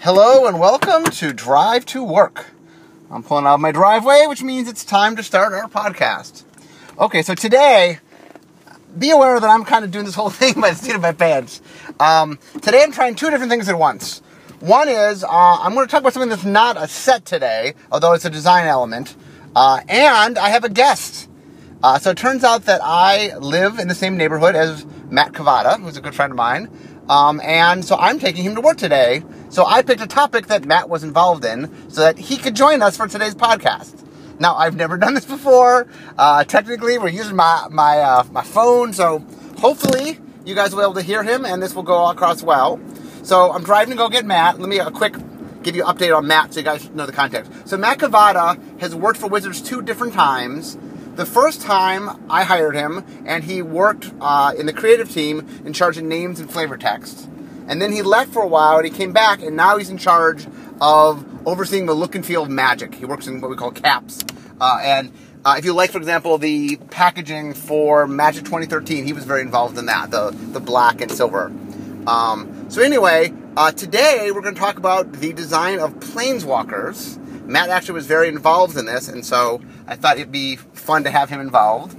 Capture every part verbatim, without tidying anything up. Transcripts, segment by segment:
Hello and welcome to Drive to Work. I'm pulling out of my driveway, which means it's time to start our podcast. Okay, so today, be aware that I'm kind of doing this whole thing by the seat of my pants. Um, today I'm trying two different things at once. One is, uh, I'm going to talk about something that's not a set today, although it's a design element. Uh, and I have a guest. Uh, so it turns out that I live in the same neighborhood as Matt Cavada, who's a good friend of mine. Um, and so I'm taking him to work today. So I picked a topic that Matt was involved in so that he could join us for today's podcast. Now, I've never done this before. Uh, technically, we're using my my uh, my phone, so hopefully you guys will be able to hear him, and this will go across well. So I'm driving to go get Matt. Let me a quick give you an update on Matt so you guys know the context. So Matt Cavada has worked for Wizards two different times. The first time I hired him, and he worked uh, in the creative team in charge of names and flavor text. And then he left for a while, and he came back, and now he's in charge of overseeing the look and feel of Magic. He works in what we call caps. Uh, and uh, if you like, for example, the packaging for Magic twenty thirteen, he was very involved in that, the, the black and silver. Um, so anyway, uh, today we're going to talk about the design of Planeswalkers. Matt actually was very involved in this, and so I thought it'd be fun to have him involved.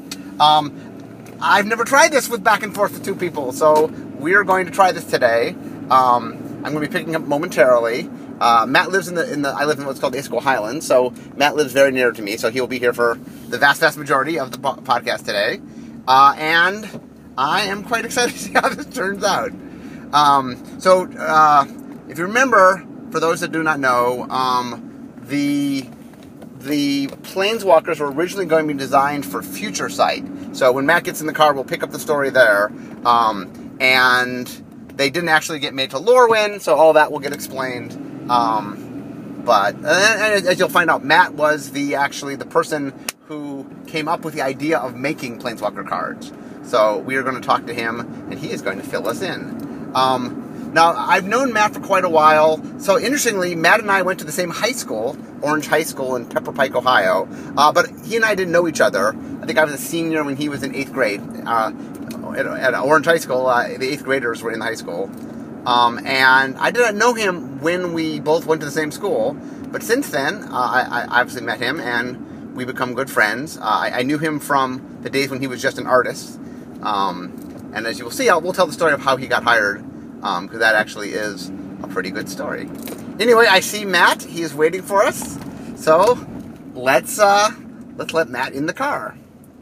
Um, I've never tried this with back and forth with two people, so we're going to try this today. Um, I'm going to be picking up momentarily. Uh, Matt lives in the, in the, I live in what's called the Issaquah Highlands, so Matt lives very near to me, so he'll be here for the vast, vast majority of the po- podcast today. Uh, and I am quite excited to see how this turns out. Um, so, uh, if you remember, for those that do not know, um, the the Planeswalkers were originally going to be designed for Future Sight. So when Matt gets in the car, we'll pick up the story there. Um, and they didn't actually get made to Lorwyn, so all that will get explained. Um, but and, and as you'll find out, Matt was the actually the person who came up with the idea of making Planeswalker cards. So we are going to talk to him, and he is going to fill us in. Um, Now, I've known Matt for quite a while. So, interestingly, Matt and I went to the same high school, Orange High School in Pepper Pike, Ohio. Uh, but he and I didn't know each other. I think I was a senior when he was in eighth grade. Uh, at, at Orange High School, uh, the eighth graders were in the high school. Um, and I didn't know him when we both went to the same school. But since then, uh, I, I obviously met him, and we become good friends. Uh, I, I knew him from the days when he was just an artist. Um, and as you will see, I'll, we'll tell the story of how he got hired. Because um, that actually is a pretty good story. Anyway, I see Matt. He is waiting for us. So let's uh, let's let Matt in the car.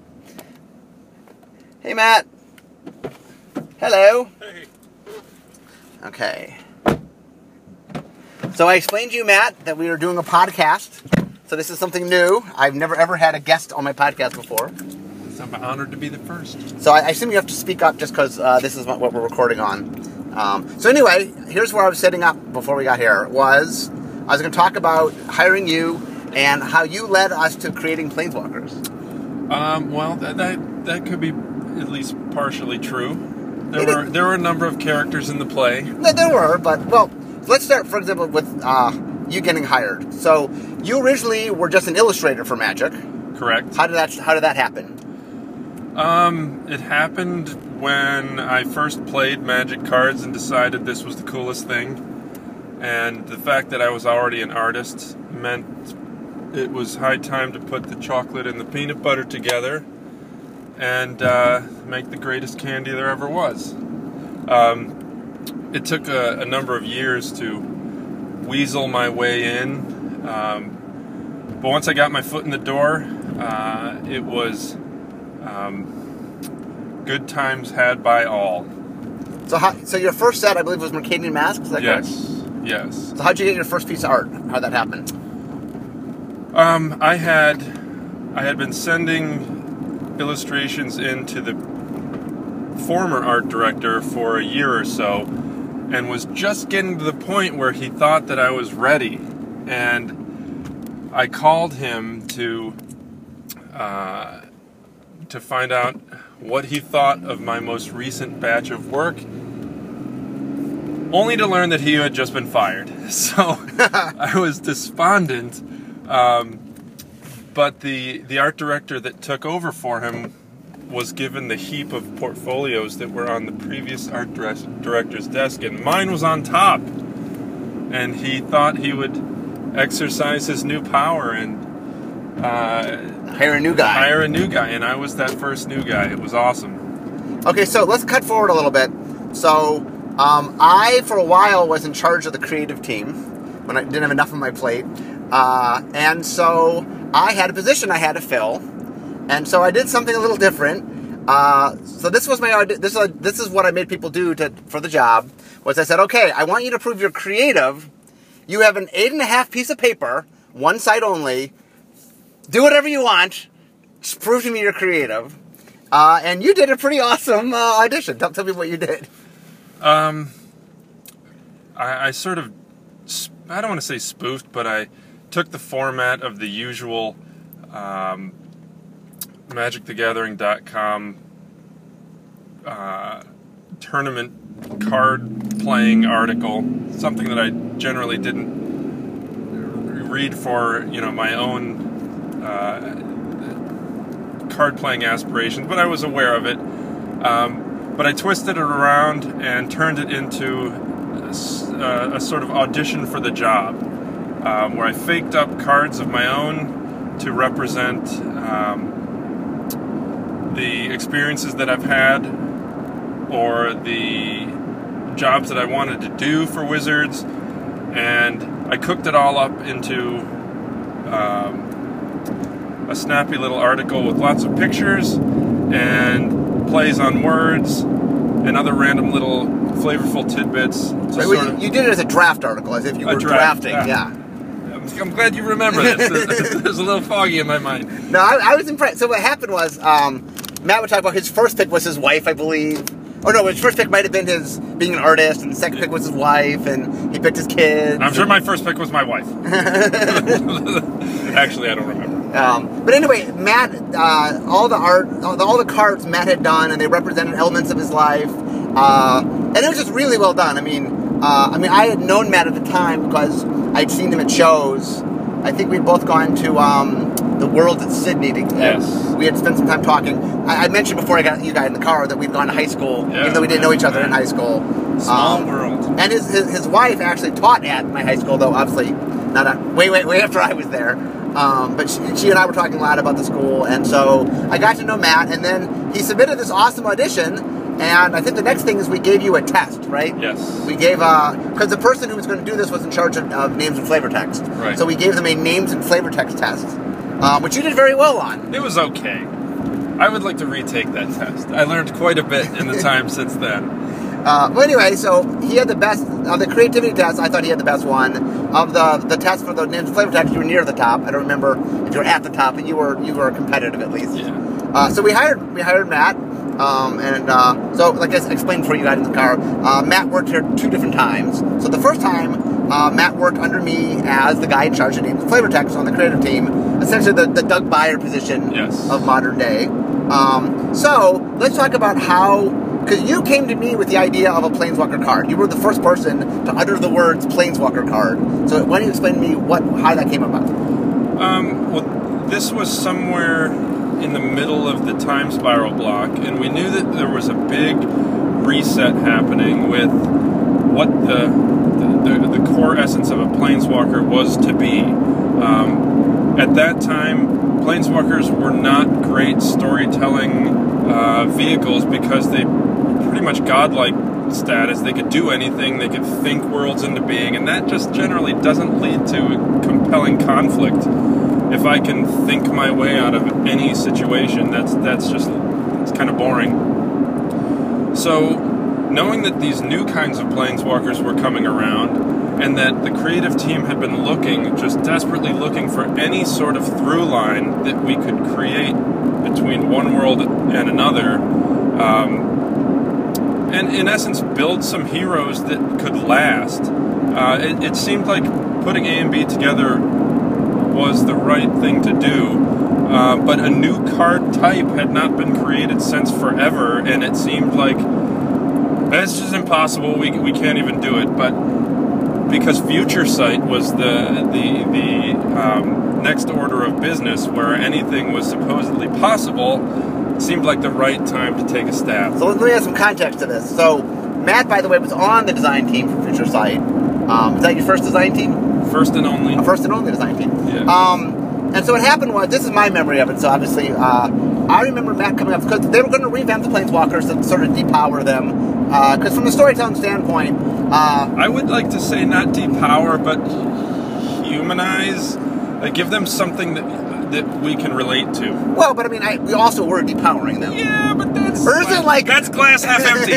Hey, Matt. Hello. Hey. Okay. So I explained to you, Matt, that we were doing a podcast. So this is something new. I've never ever had a guest on my podcast before. I'm honored to be the first. So I, I assume you have to speak up just because uh, this is what, what we're recording on. Um, so anyway, here's where I was setting up before we got here, was I was going to talk about hiring you and how you led us to creating Planeswalkers. Um, well, that, that that could be at least partially true. There it were is. there were a number of characters in the play. No, there were, but, well, let's start, for example, with uh, you getting hired. So you originally were just an illustrator for Magic. Correct. How did that, how did that happen? Um, it happened when I first played Magic cards and decided this was the coolest thing. And the fact that I was already an artist meant it was high time to put the chocolate and the peanut butter together and uh, make the greatest candy there ever was. Um, it took a, a number of years to weasel my way in. Um, but once I got my foot in the door, uh, it was... Um, good times had by all. So how, so your first set, I believe, was Mercadian Masks? Is that yes, correct? yes. So how'd you get your first piece of art? How'd that happen? Um, I had, I had been sending illustrations in to the former art director for a year or so, and was just getting to the point where he thought that I was ready, and I called him to, uh, to find out what he thought of my most recent batch of work, only to learn that he had just been fired. So I was despondent, um, but the, the art director that took over for him was given the heap of portfolios that were on the previous art director's desk, and mine was on top. and he thought he would exercise his new power and uh, hire a new guy. Hire a new guy, and I was that first new guy. It was awesome. Okay, so let's cut forward a little bit. So um, I, for a while, was in charge of the creative team when I didn't have enough on my plate, uh, and so I had a position I had to fill, and so I did something a little different. Uh, so this was my this is this is what I made people do to for the job. Was I said, okay, I want you to prove you're creative. You have an eight and a half piece of paper, one side only. Do whatever you want. Just prove to me you're creative. Uh, and you did a pretty awesome uh, audition. Tell, tell me what you did. Um, I, I sort of, I don't want to say spoofed, but I took the format of the usual um, Magic the Gathering dot com uh, tournament card playing article, something that I generally didn't read for, you know, my own uh, card playing aspirations, but I was aware of it. Um, but I twisted it around and turned it into a, a sort of audition for the job, um, where I faked up cards of my own to represent um, the experiences that I've had or the jobs that I wanted to do for Wizards, and I cooked it all up into um, a snappy little article with lots of pictures and plays on words and other random little flavorful tidbits. Right, well, sort of you did it as a draft article, as if you were draft, drafting. Yeah. yeah. I'm glad you remember this. It was a little foggy in my mind. No, I, I was impressed. So what happened was, um, Matt would talk about his first pick was his wife, I believe. Or no, his first pick might have been his being an artist, and the second pick was his wife, and he picked his kids. I'm sure my first pick was my wife. Actually, I don't remember. Um, but anyway, Matt, uh, all the art, all the, all the cards Matt had done, and they represented elements of his life, uh, and it was just really well done. I mean, uh, I mean, I had known Matt at the time because I'd seen him at shows. I think we'd both gone to um, the World at Sydney. To, Yes. We had spent some time talking. I, I mentioned before I got you guys in the car that we'd gone to high school, Yeah, even though we didn't know each other in high school. Small Um, world. And his, his his wife actually taught at my high school, though obviously not a, way way way after I was there. Um, but she, she and I were talking a lot about the school, and so I got to know Matt. And then he submitted this awesome audition, and I think the next thing is we gave you a test, right? Yes. We gave because the person who was going to do this was in charge of, of names and flavor text. Right. So we gave them a names and flavor text test, um, which you did very well on. It was okay. I would like to retake that test. I learned quite a bit in the time since then. Uh, well, anyway, so he had the best of the creativity test. I thought he had the best one of the the test for the names and flavor text. You were near the top. I don't remember if you were at the top, but you were you were competitive at least. Yeah. Uh, so we hired we hired Matt, um, and uh, so like I explained before you got in the car, uh, Matt worked here two different times. So the first time, uh, Matt worked under me as the guy in charge of names and flavor text on the creative team, essentially the, the Doug Beyer position Yes. of modern day. Um, so let's talk about how. Because you came to me with the idea of a Planeswalker card. You were the first person to utter the words Planeswalker card. So why don't you explain to me what how that came about? Um, well, this was somewhere in the middle of the time spiral block, and we knew that there was a big reset happening with what the the, the core essence of a Planeswalker was to be. Um, at that time, Planeswalkers were not great storytelling uh, vehicles because they pretty much godlike status. They could do anything. They could think worlds into being, and that just generally doesn't lead to compelling conflict. If I can think my way out of any situation, that's that's just it's kind of boring. So, knowing that these new kinds of Planeswalkers were coming around, and that the creative team had been looking, just desperately looking for any sort of through line that we could create between one world and another. Um, And in essence, build some heroes that could last. Uh, it, it seemed like putting A and B together was the right thing to do, uh, but a new card type had not been created since forever, and it seemed like that's just impossible. We we can't even do it. But because Future Sight was the the the um, next order of business, where anything was supposedly possible, seemed like the right time to take a stab. So let me add some context to this. So Matt, by the way, was on the design team for Future Sight. Um, is that your first design team? First and only. A first and only design team. Yeah. Um, and so what happened was, this is my memory of it, so obviously, uh, I remember Matt coming up, because they were going to revamp the Planeswalkers and sort of depower them, because uh, from a storytelling standpoint... Uh, I would like to say not depower, but humanize, like give them something that that we can relate to. Well, but I mean, I, we also were depowering them. Yeah, but that's... Or is it like... That's glass half empty.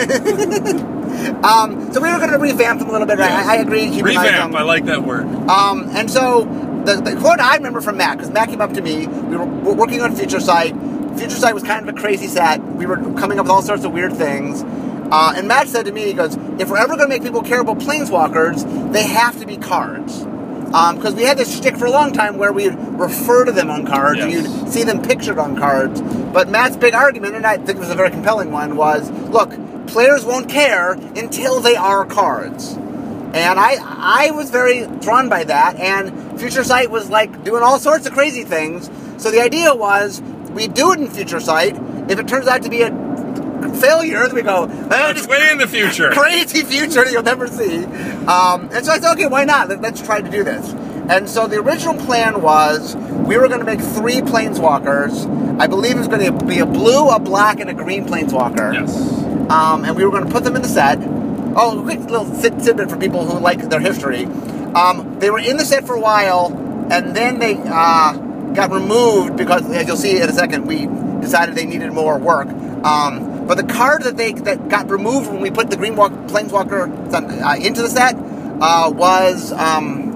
um, so we were going to revamp them a little bit. Yes. I, I agree. Humanize Revamp, them. I like that word. Um, and so, the, the quote I remember from Matt, because Matt came up to me, we were, were working on Future Sight. Future Sight was kind of a crazy set. We were coming up with all sorts of weird things. Uh, and Matt said to me, he goes, if we're ever going to make people care about Planeswalkers, they have to be cards. Because um, we had this shtick for a long time where we'd refer to them on cards, yes. and you'd see them pictured on cards. But Matt's big argument, and I think it was a very compelling one, was, look, players won't care until they are cards. And I I was very drawn by that, and Future Sight was like doing all sorts of crazy things. So the idea was, we do it in Future Sight. If it turns out to be a failure, we go, That's way in the future. Crazy future that you'll never see. Um, and so I said, okay, why not? Let, let's try to do this. And so the original plan was we were going to make three Planeswalkers. I believe it was going to be a blue, a black, and a green Planeswalker. Yes. Um, and we were going to put them in the set. Oh, a quick little tidbit for people who like their history. Um, they were in the set for a while, and then they uh, got removed because, as you'll see in a second, we decided they needed more work. Um, but the card that they that got removed when we put the Green Walk, Planeswalker uh, into the set uh, was, um,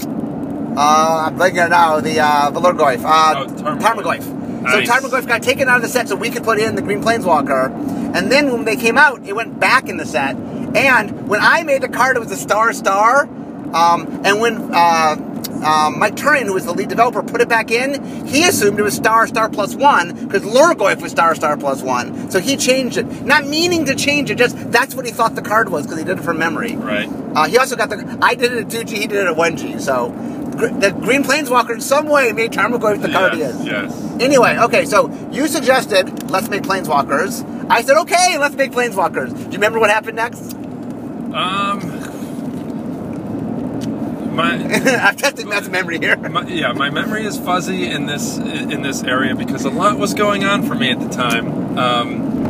uh, I'm blanking now, the uh, Valurgoyf, uh, oh, Tarmogoyf. Tarmogoyf. Nice. So Tarmogoyf got taken out of the set so we could put in the Green Planeswalker. And then when they came out, it went back in the set. And when I made the card, it was a star star. Um, and when uh, um, Mike Turian, who was the lead developer, put it back in, he assumed it was star star plus one because Lurgoyf was star star plus one. So he changed it, not meaning to change it, just that's what he thought the card was because he did it from memory. Right. Uh, he also got the. I did it at two G, he did it at one G. So the Green Planeswalker in some way made Tarmogoyf the card yes, he is. Yes. Anyway, okay, so you suggested let's make Planeswalkers. I said okay, let's make Planeswalkers. Do you remember what happened next? Um. My, I'm testing Matt's memory here. My, yeah, my memory is fuzzy in this in this area because a lot was going on for me at the time, um,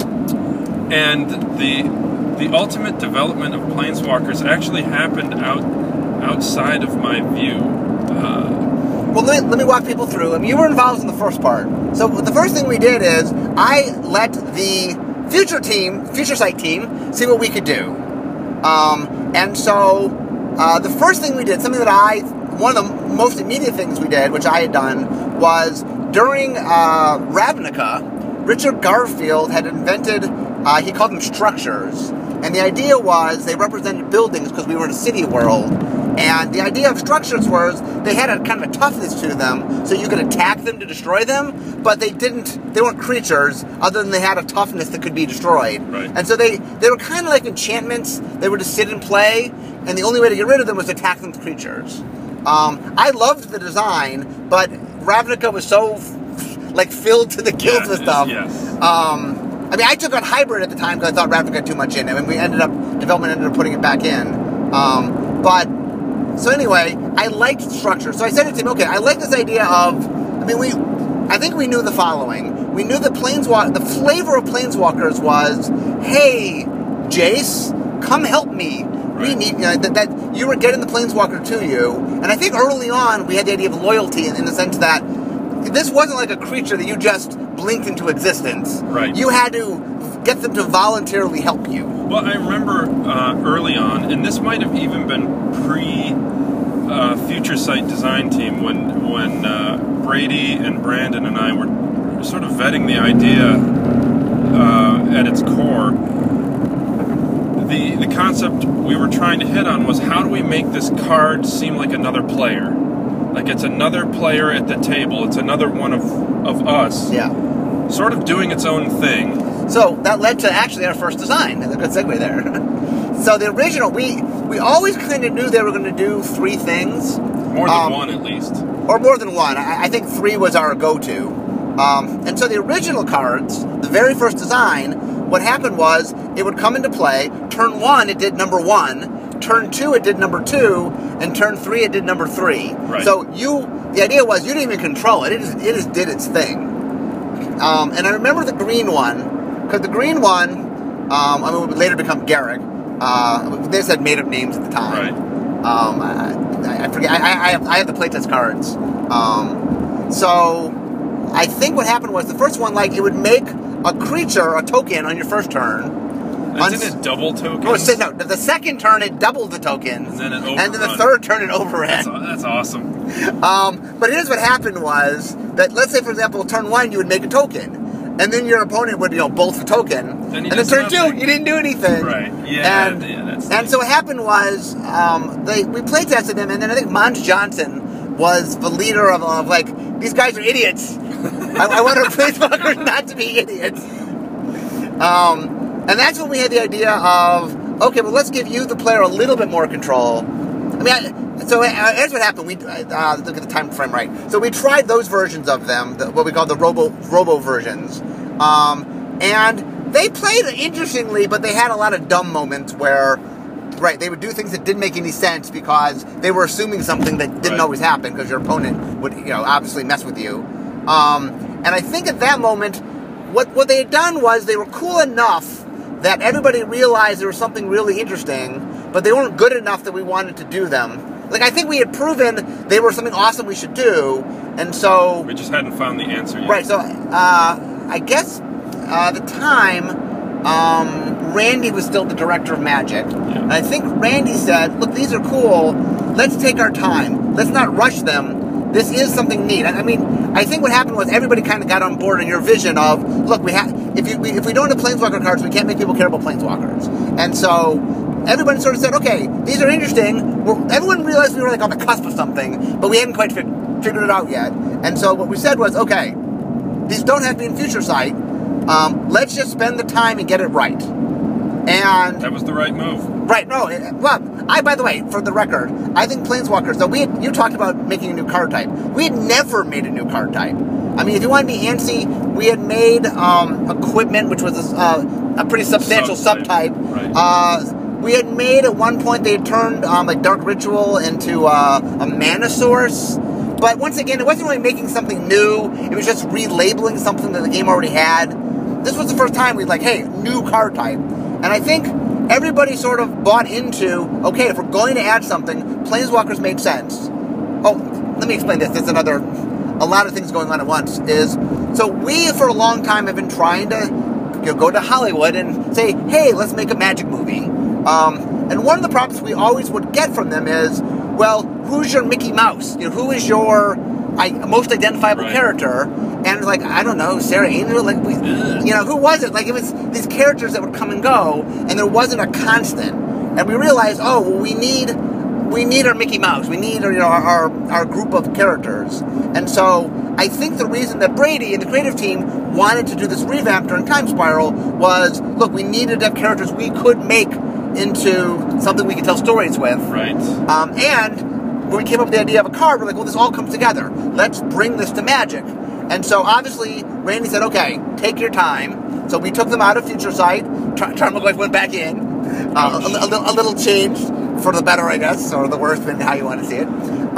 and the the ultimate development of Planeswalkers actually happened out outside of my view. Uh, well, let me, let me walk people through. I mean, you were involved in the first part. So the first thing we did is I let the future team, Future Sight team, see what we could do, um, and so. Uh, the first thing we did, something that I, one of the most immediate things we did, which I had done, was during uh, Ravnica, Richard Garfield had invented, uh, he called them structures. And the idea was they represented buildings because we were in a city world. And the idea of structures was they had a kind of a toughness to them, so you could attack them to destroy them, but they didn't, they weren't creatures, other than they had a toughness that could be destroyed. Right. And so they, they were kind of like enchantments. They were to sit and play, and the only way to get rid of them was to attack them with creatures. Um, I loved the design, but Ravnica was so, like, filled to the gills yeah, with stuff. Yes. Um, I mean, I took on Hybrid at the time because I thought Ravnica had too much in it. I mean, we ended up, development ended up putting it back in. Um, but, so anyway, I liked structure. So I said to him, okay, I like this idea of, I mean, we, I think we knew the following. We knew the Planeswalker, the flavor of Planeswalkers was, hey, Jace, come help me. Right. We need, you know, that, that you were getting the Planeswalker to you. And I think early on we had the idea of loyalty in, in the sense that this wasn't like a creature that you just blinked into existence. Right. You had to get them to voluntarily help you. Well, I remember uh, early on, and this might have even been pre uh, Future Sight design team when when uh, Brady and Brandon and I were sort of vetting the idea uh, at its core. The the concept we were trying to hit on was how do we make this card seem like another player? Like it's another player at the table. It's another one of, of us. Yeah. Sort of doing its own thing. So that led to actually our first design. That's a good segue there. So the original, we we always kind of knew they were going to do three things. More than um, one, at least. Or more than one. I, I think three was our go-to. Um, and so the original cards, the very first design, what happened was it would come into play. Turn one, it did number one. turn two it did number two, and turn three it did number three. Right. So you, the idea was you didn't even control it. It just, it just did its thing. Um, and I remember the green one, because the green one, um, I mean, would later become Garrick. Uh, they just had made-up names at the time. Right. Um, I, I forget. I, I, have, I have the playtest cards. Um, so I think what happened was the first one, like, it would make a creature, a token, on your first turn. And didn't it double tokens? No, no, the second turn it doubled the tokens. And then it overrun. And then the third turn it overran. That's, that's awesome. Um, but here's what happened was that, let's say, for example, turn one, you would make a token. And then your opponent would, you know, bolt the token. Then and then turn two, you didn't do anything. Right. Yeah. And, yeah, that's and so what happened was, um, they we play tested him, and then I think Mons Johnson was the leader of, of like, these guys are idiots. I, I want our planeswalkers not to be idiots. Um, and that's when we had the idea of, okay, well, let's give you, the player, a little bit more control. I mean, I, so uh, here's what happened. We uh, look at the time frame right. So we tried those versions of them, the, what we call the Robo Robo versions, um, and they played interestingly, but they had a lot of dumb moments where, right, they would do things that didn't make any sense because they were assuming something that didn't right. always happen because your opponent would, you know, obviously mess with you. Um, and I think at that moment, what what they had done was they were cool enough that everybody realized there was something really interesting, but they weren't good enough that we wanted to do them. Like, I think we had proven they were something awesome we should do, and so... We just hadn't found the answer yet. Right, so uh, I guess uh, the time, um, Randy was still the director of Magic, yeah. and I think Randy said, look, these are cool, let's take our time, let's not rush them, this is something neat. I mean, I think what happened was everybody kind of got on board in your vision of, look, we have if you we, if we don't have Planeswalker cards, we can't make people care about Planeswalkers. And so everybody sort of said, okay, these are interesting. We're, everyone realized we were like on the cusp of something, but we hadn't quite fig- figured it out yet. And so what we said was, okay, these don't have to be in Future Sight. Um, let's just spend the time and get it right. And that was the right move. Right, no, it, well, I, by the way, for the record, I think Planeswalkers, so we had, you talked about making a new card type. We had never made a new card type. I mean, if you want to be antsy, we had made um, equipment, which was a, uh, a pretty substantial subtype. subtype. Right. Uh, we had made, at one point, they had turned um, like Dark Ritual into uh, a mana source. But once again, it wasn't really making something new. It was just relabeling something that the game already had. This was the first time we'd like, hey, new card type. And I think everybody sort of bought into, okay, if we're going to add something, Planeswalkers made sense. Oh, let me explain this. There's another, a lot of things going on at once. Is so we, for a long time, have been trying to, you know, go to Hollywood and say, hey, let's make a Magic movie. Um, and one of the problems we always would get from them is, well, who's your Mickey Mouse? You know, who is your I, most identifiable right. character? And like, I don't know, Sarah Angel, like, we, you know, who was it? Like, it was these characters that would come and go, and there wasn't a constant. And we realized, oh, well, we need, we need our Mickey Mouse. We need, you know, our, our group of characters. And so, I think the reason that Brady and the creative team wanted to do this revamp during Time Spiral was, look, we needed to have characters we could make into something we could tell stories with. Right. Um, and when we came up with the idea of a card, we're like, well, this all comes together. Let's bring this to Magic. And so, obviously, Randy said, okay, take your time. So we took them out of Future Sight. Tarmogoyf went back in. Uh, a, a, a little changed for the better, I guess, or the worse, depending how you want to see it.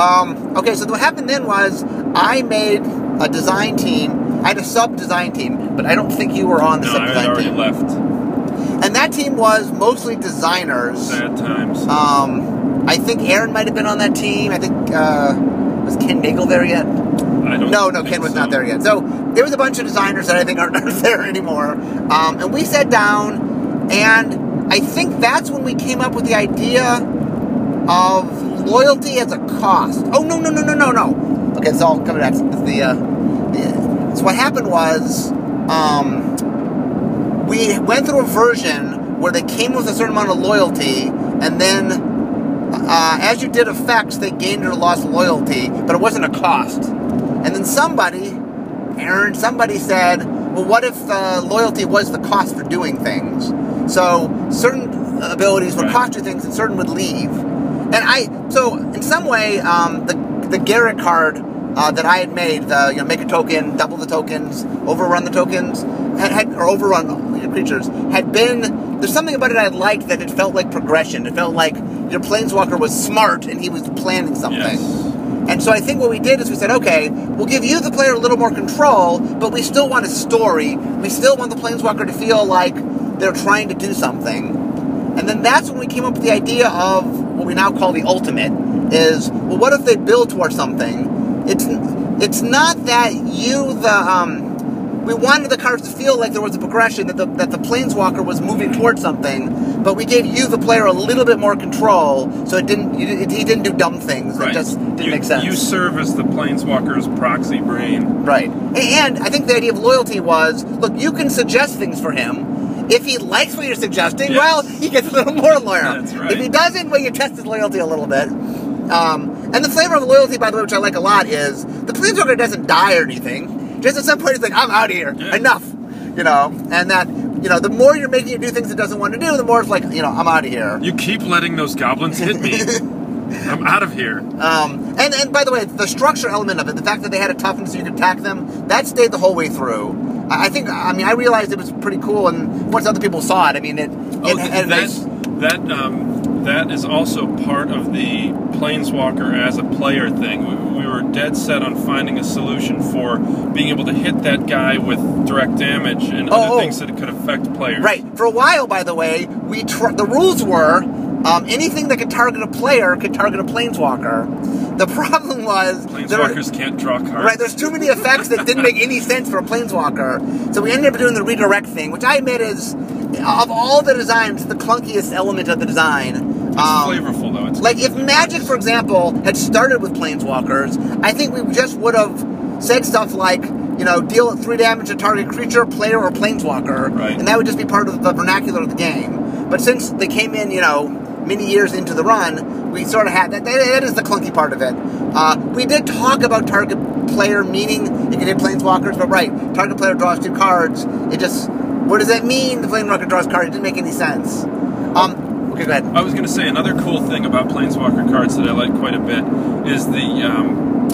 Um, okay, so what happened then was I made a design team. I had a sub-design team, but I don't think you were on the no, sub-design I had already team. left. And that team was mostly designers. Sad times. Um, I think Aaron might have been on that team. I think, uh, was Ken Nagel there yet? I don't No, no, Ken was so. not there yet. So there was a bunch of designers that I think aren't, aren't there anymore. Um, and we sat down, and I think that's when we came up with the idea of loyalty as a cost. Oh, no, no, no, no, no, no. Okay, it's all coming back. It's the, uh, the, so what happened was um, we went through a version where they came with a certain amount of loyalty, and then Uh, as you did effects, they gained or lost loyalty, but it wasn't a cost. And then somebody, Aaron, somebody said, well, what if uh, loyalty was the cost for doing things? So certain abilities would right. cost you things and certain would leave. And I, so in some way, um, the the Garrett card uh, that I had made, the, you know, make a token, double the tokens, overrun the tokens, had, had or overrun your creatures, had been, there's something about it I liked that it felt like progression. It felt like, your Planeswalker was smart and he was planning something. Yes. And so I think what we did is we said, okay, we'll give you, the player, a little more control, but we still want a story. We still want the Planeswalker to feel like they're trying to do something. And then that's when we came up with the idea of what we now call the ultimate, is, well, what if they build towards something? It's it's not that you, the, um, we wanted the cards to feel like there was a progression, that the, that the Planeswalker was moving towards something, but we gave you, the player, a little bit more control, so it didn't, you, it, he didn't do dumb things that Right. just didn't you, make sense. You serve as the Planeswalker's proxy brain. Right. And I think the idea of loyalty was, look, you can suggest things for him. If he likes what you're suggesting, Yes. well, he gets a little more loyal. That's right. If he doesn't, well, you test his loyalty a little bit. Um, and the flavor of loyalty, by the way, which I like a lot, is the Planeswalker doesn't die or anything. Just at some point, he's like, I'm out of here. Yeah. Enough. You know, and that, you know, the more you're making it do things it doesn't want to do, the more it's like, you know, I'm out of here. You keep letting those goblins hit me. I'm out of here. Um, and, and by the way, the structure element of it, the fact that they had a toughness so you could attack them, that stayed the whole way through. I think, I mean, I realized it was pretty cool, and once other people saw it, I mean, it... Oh, it had a that, nice, that, um, that is also part of the Planeswalker as a player thing. We, we were dead set on finding a solution for being able to hit that guy with direct damage and Oh, other oh. things that could affect players. right. For a while, by the way, we tr- the rules were um, anything that could target a player could target a Planeswalker. The problem was... there were- Planeswalkers can't draw cards. Right, there's too many effects that didn't make any sense for a Planeswalker. So we ended up doing the redirect thing, which I admit is, of all the designs, the clunkiest element of the design. It's Um, flavorful, though. It's Like, if Magic, for example, had started with Planeswalkers, I think we just would have said stuff like, you know, deal three damage to target creature, player, or Planeswalker. Right. And that would just be part of the vernacular of the game. But since they came in, you know, many years into the run, we sort of had, that, that is the clunky part of it. Uh, we did talk about target player, meaning you can hit Planeswalkers, but right, target player draws two cards. It just, what does that mean? The Planeswalker draws cards. It didn't make any sense. Um, okay, go ahead. I was going to say another cool thing about Planeswalker cards that I like quite a bit is the um,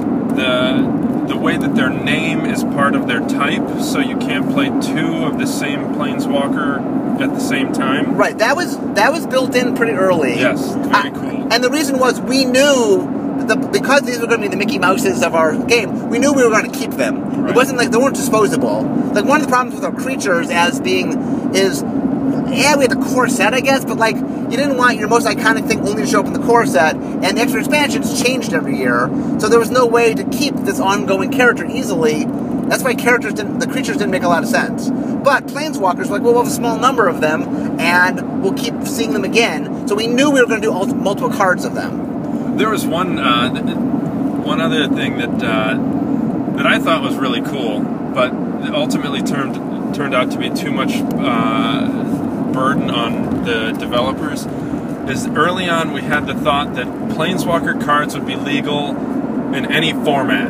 the the way that their name is part of their type, so you can't play two of the same Planeswalker at the same time. Right, that was that was built in pretty early. Yes, very Uh, cool. And the reason was we knew that the, because these were going to be the Mickey Mouses of our game, we knew we were going to keep them. Right. It wasn't like they weren't disposable. Like one of the problems with our creatures as being is, yeah, we had the core set, I guess, but like you didn't want your most iconic thing only to show up in the core set, and the extra expansions changed every year, so there was no way to keep this ongoing character easily. That's why characters didn't, the creatures didn't make a lot of sense. But Planeswalkers, like, well, we'll have a small number of them, and we'll keep seeing them again. So we knew we were going to do ult- multiple cards of them. There was one uh, one other thing that uh, that I thought was really cool, but ultimately turned turned out to be too much uh, burden on the developers. Is early on we had the thought that Planeswalker cards would be legal in any format,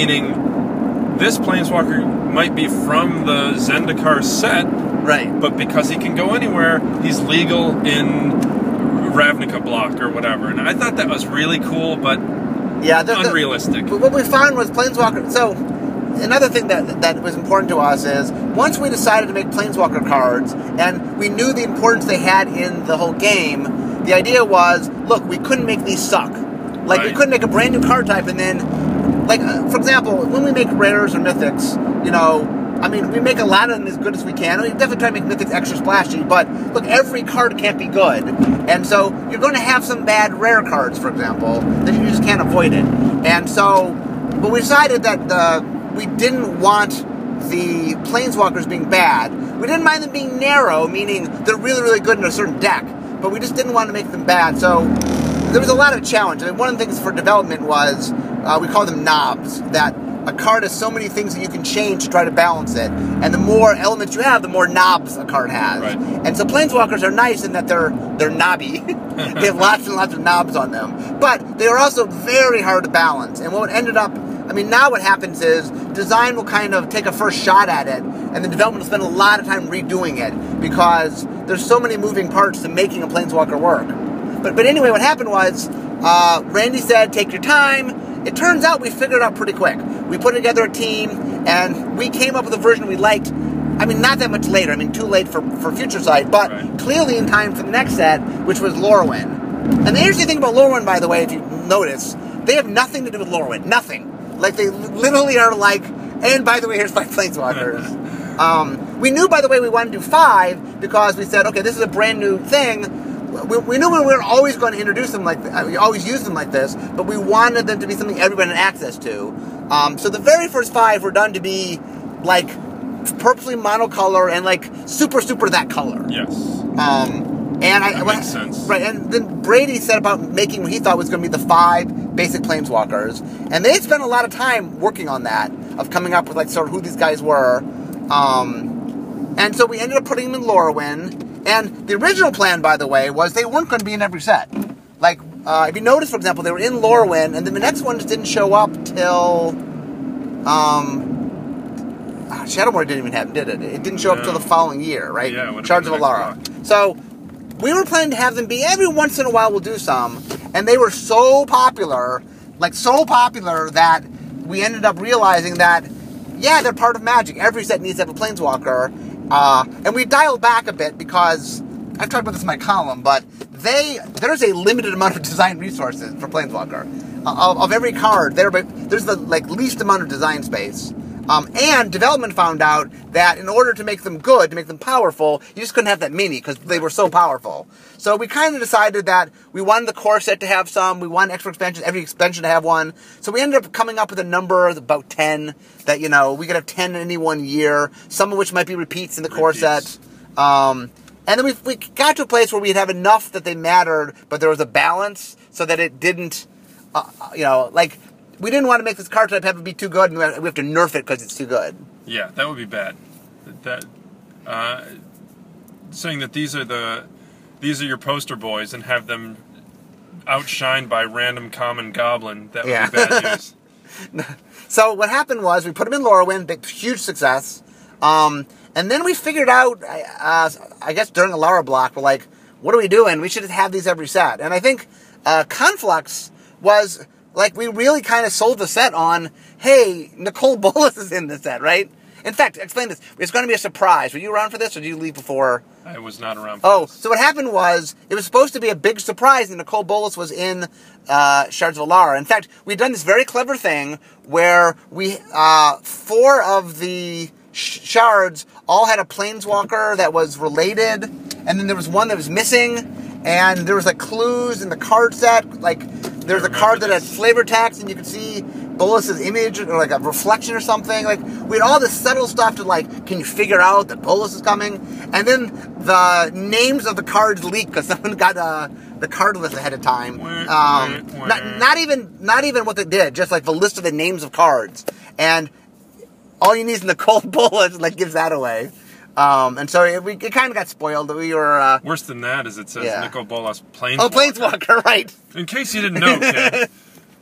meaning this Planeswalker might be from the Zendikar set, Right. but because he can go anywhere, he's legal in Ravnica block or whatever. And I thought that was really cool, but Yeah, the, the, unrealistic. But what we found was Planeswalker. So, another thing that that was important to us is once we decided to make Planeswalker cards, and we knew the importance they had in the whole game, the idea was, look, we couldn't make these suck. Like, we Right. couldn't make a brand new card type and then, like, uh, for example, when we make rares or mythics, you know, I mean, we make a lot of them as good as we can. We definitely try to make mythics extra splashy, but look, every card can't be good. And so you're going to have some bad rare cards, for example, that you just can't avoid it. And so, but we decided that uh, we didn't want the Planeswalkers being bad. We didn't mind them being narrow, meaning they're really, really good in a certain deck, but we just didn't want to make them bad. So there was a lot of challenge. I mean, one of the things for development was, uh, we call them knobs, that a card has so many things that you can change to try to balance it. And the more elements you have, the more knobs a card has. Right. And so Planeswalkers are nice in that they're they're knobby. They have lots and lots of knobs on them. But they are also very hard to balance. And what ended up, I mean, now what happens is design will kind of take a first shot at it, and the development will spend a lot of time redoing it because there's so many moving parts to making a Planeswalker work. But but anyway, what happened was, uh, Randy said, take your time. It turns out we figured it out pretty quick. We put together a team, and we came up with a version we liked. I mean, not that much later. I mean, too late for, for Future Sight, but Right. clearly in time for the next set, which was Lorwyn. And the interesting thing about Lorwyn, by the way, if you notice, they have nothing to do with Lorwyn. Nothing. Like, they literally are like, and by the way, here's five Planeswalkers. um, we knew, by the way, we wanted to do five because we said, okay, this is a brand new thing. We, we knew we were always going to introduce them like this. We always use them like this, but we wanted them to be something everyone had access to. Um, so the very first five were done to be, like, purposely monocolor and, like, super, super that color. Yes. Um... And I, that when, makes sense. Right, and then Brady said about making what he thought was going to be the five basic Planeswalkers, and they had spent a lot of time working on that, of coming up with like sort of who these guys were, um, and so we ended up putting them in Lorwyn. And the original plan, by the way, was they weren't going to be in every set. Like, uh, if you notice, for example, they were in Lorwyn, and then the next ones didn't show up till um, ah, Shadowmoor didn't even happen, did it? It didn't show up No. till the following year, right? Yeah, it would've Shards of been the Alara. next block. So we were planning to have them be every once in a while we'll do some, and they were so popular, like so popular that we ended up realizing that, yeah, they're part of Magic. Every set needs to have a Planeswalker, uh, and we dialed back a bit because, I've talked about this in my column, but they there's a limited amount of design resources for Planeswalker. Uh, of, of every card, there there's the like least amount of design space. Um, and development found out that in order to make them good, to make them powerful, you just couldn't have that many because they were so powerful. So we kind of decided that we wanted the core set to have some, we wanted extra expansions, every expansion to have one. So we ended up coming up with a number of about ten that, you know, we could have ten in any one year, some of which might be repeats in the core Repeats. set. Um, and then we, we got to a place where we'd have enough that they mattered, but there was a balance so that it didn't, uh, you know, like... We didn't want to make this card type have to be too good, and we have to nerf it because it's too good. Yeah, that would be bad. That uh, saying that these are the these are your poster boys and have them outshined by random common goblin, that would Yeah. be bad news. So what happened was we put them in Lorwyn, big, huge success, um, and then we figured out, uh, I guess during a Alara block, we're like, what are we doing? We should have these every set. And I think uh, Conflux was... Like, we really kind of sold the set on, hey, Nicole Bolas is in this set, right? In fact, explain this. It's going to be a surprise. Were you around for this, or did you leave before? I was not around for Oh, this. so what happened was, it was supposed to be a big surprise, and Nicole Bolas was in uh, Shards of Alara. In fact, we'd done this very clever thing where we, uh, four of the sh- shards all had a Planeswalker that was related, and then there was one that was missing, and there was, like, clues in the card set, like... There's a card that had flavor text, and you could see Bolas's image, or like a reflection or something. Like, we had all this subtle stuff to, like, can you figure out that Bolas is coming? And then the names of the cards leaked because someone got uh, the card list ahead of time. Um, not, not even not even what they did, just like the list of the names of cards. And all you need is Nicole Bolas, like, gives that away. Um, and so it, we, it kind of got spoiled. We were... Uh, Worse than that is it says yeah. Nicole Bolas Planeswalker. Oh, Planeswalker, right. In case you didn't know, kid.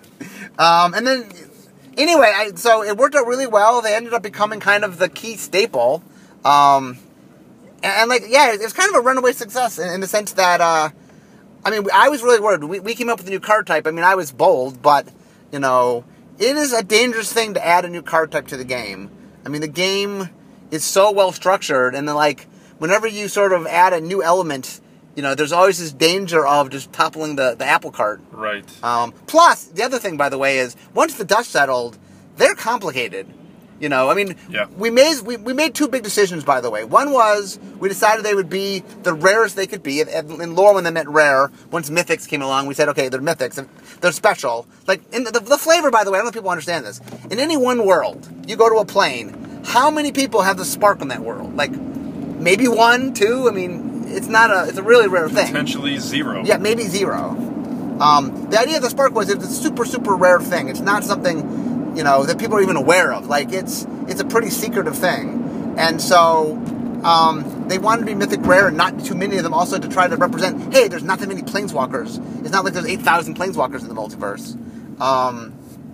um, and then, anyway, I, so it worked out really well. They ended up becoming kind of the key staple. Um, and, and, like, yeah, it was kind of a runaway success in, in the sense that, uh, I mean, I was really worried. We, we came up with a new card type. I mean, I was bold, but, you know, it is a dangerous thing to add a new card type to the game. I mean, the game... is so well structured, and then, like, whenever you sort of add a new element, you know, there's always this danger of just toppling the, the apple cart. Right. Um, plus, the other thing, by the way, is once the dust settled, they're complicated. You know, I mean, yeah. we made we, we made two big decisions, by the way. One was we decided they would be the rarest they could be. In lore, when they meant rare, once mythics came along, we said, okay, they're mythics. They're special. Like, in the, the flavor, by the way, I don't know if people understand this. In any one world, you go to a plane, how many people have the spark in that world? Like, maybe one, two? I mean, it's not a, it's a really rare thing. Potentially zero. Yeah, maybe zero. Um, the idea of the spark was it's a super, super rare thing. It's not something, you know, that people are even aware of. Like, it's it's a pretty secretive thing. And so, um, they wanted to be mythic rare and not too many of them, also to try to represent, hey, there's not that many planeswalkers. It's not like there's eight thousand planeswalkers in the multiverse. Um,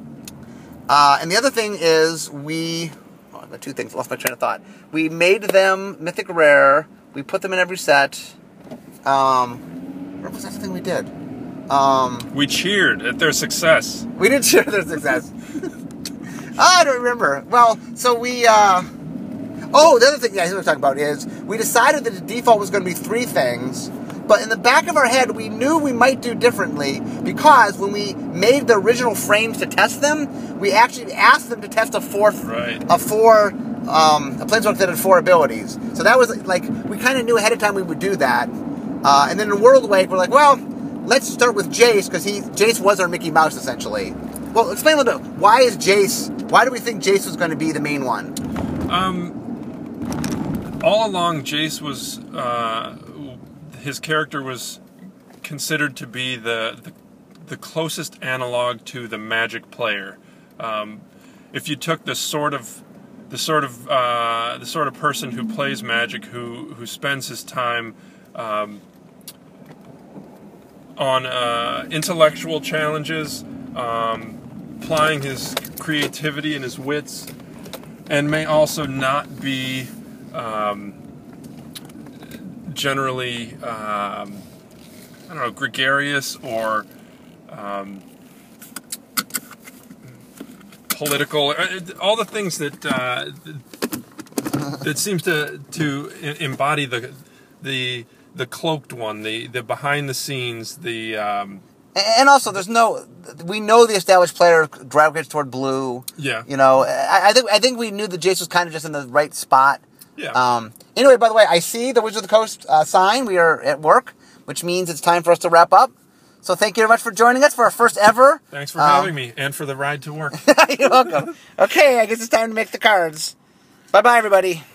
uh, and the other thing is we... Two things. Lost my train of thought. We made them mythic rare. We put them in every set. Um, what was that thing we did? Um, we cheered at their success. We did cheer at their success. oh, I don't remember. Well, so we. Uh, oh, the other thing. Yeah, I was talking about is we decided that the default was going to be three things, But in the back of our head, we knew we might do differently because when we made the original frames to test them, we actually asked them to test a fourth, Right. a four, um, a Planeswalker that had four abilities. So that was like, we kind of knew ahead of time we would do that. Uh, and then in World Wake, we're like, well, let's start with Jace because he Jace was our Mickey Mouse essentially. Well, explain a little bit. Why is Jace? Why do we think Jace was going to be the main one? Um, all along, Jace was uh, his character was considered to be the, the the closest analog to the Magic player. Um, if you took the sort of the sort of uh, the sort of person who plays Magic, who who spends his time um, on uh, intellectual challenges, um, applying his creativity and his wits, and may also not be um, generally, um, I don't know, gregarious or um, political. All the things that uh, that seems to to embody the the the cloaked one, the the behind the scenes, the um, and also there's no, we know the established player gravitates toward blue. Yeah. You know, I, I think I think we knew that Jace was kind of just in the right spot. Yeah. Um, anyway, by the way, I see the Wizards of the Coast uh, sign. We are at work, which means it's time for us to wrap up. So thank you very much for joining us for our first ever. Thanks for um, having me and for the ride to work. You're welcome. Okay, I guess it's time to make the cards. Bye-bye, everybody.